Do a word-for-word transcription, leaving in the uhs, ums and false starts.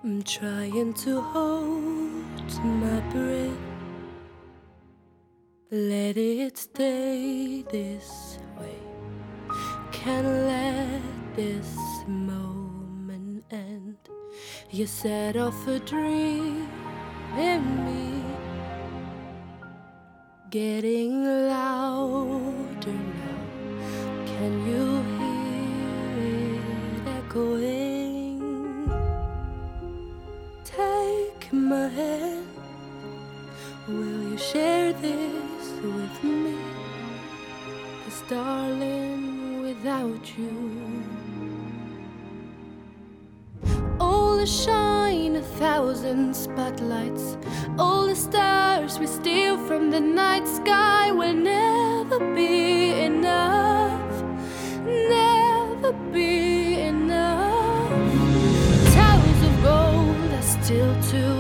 I'm trying to hold my breath, let it stay this way. Can't let this moment end. You set off a dream in me, getting louder now. Can you hear it echoing? Take my hand, will you share this with me? 'Cause darling, without you, all the shine, a thousand spotlights, all the stars we steal from the night sky will never be enough, never be enough. Towers of gold are still too